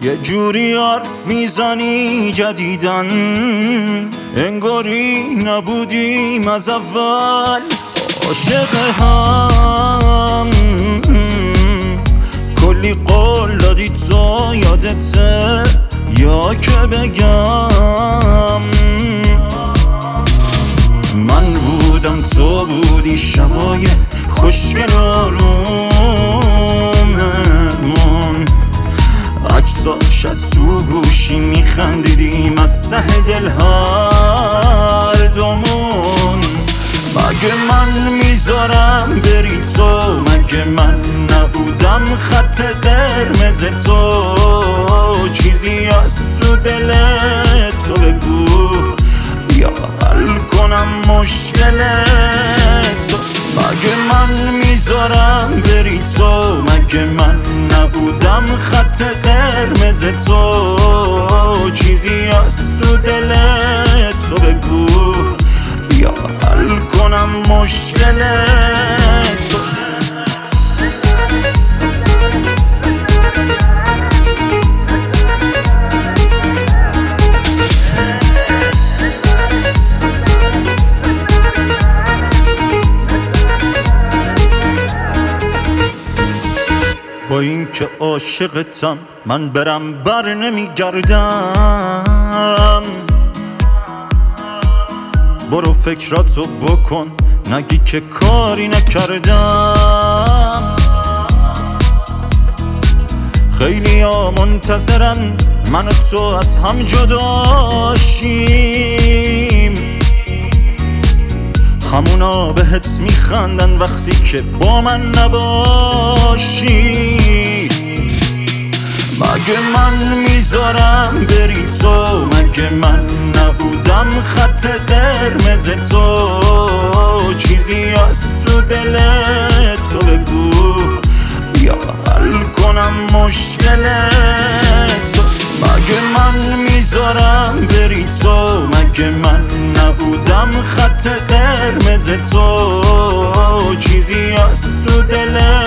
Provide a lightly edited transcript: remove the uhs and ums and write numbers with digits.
یه جوری حرف میزنی جدیدن انگاری نبودیم از اول عاشق هم. کلی قول دادی تو یادته یا که بگم من بودم تو بودی شبای خوشگل آروممون عکساش از تو گوشی میخندیدیم از ته دل هر دومون. مگه من میذارم بری تو؟ مگه من نبودم خط قرمز تو؟ چیزی از تو دل تو بگو یا حل کنم مشکل تو. مگه من میذارم بری تو؟ مگه من نبودم خط قرمز تو؟ چیزی از تو دل تو بگو یا حل کنم مشکل تو. با این که عاشقتم من برم بر نمیگردم. برو فکراتو بکن نگی که کاری نکردم. خیلی ها منتظرن من و تو از هم جدا شیم. همونا بهت میخندن وقتی که با من نباشی. مگه من میذارم بری تو؟ مگه من نبودم خط قرمز تو؟ چیزی از تو دل تو بگو یا حل کنم مشکل تو. مگه من میذارم بری تو؟ مگه من نبودم خط قرمز تو؟ چیزی از تو دل